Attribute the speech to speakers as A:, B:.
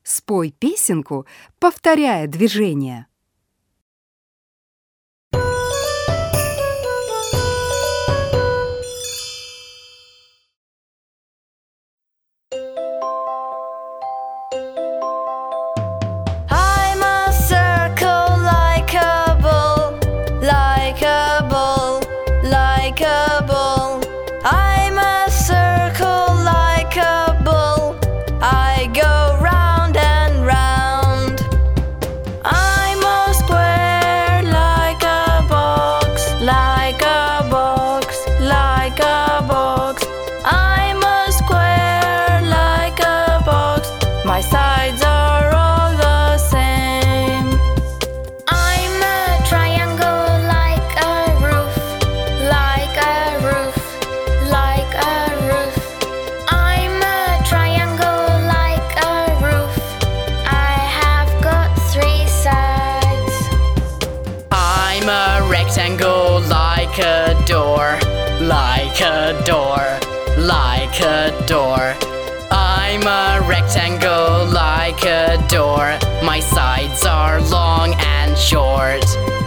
A: Спой песенку, повторяя движение.
B: I'm a circle like a ball, like a ball, like a ball. I'm a circle like a ball. I go round and round. I'm a square like a box, like a box, like a box. I'm a square like a box. My sides are all the same. I'm a triangle like a roof, like a roof, like a roof. I'm a triangle like a roof. I have got 3 sides.
C: I'm a rectangle like a door, like a door, like a door. I'm a rectangle like a door. My sides are long and short.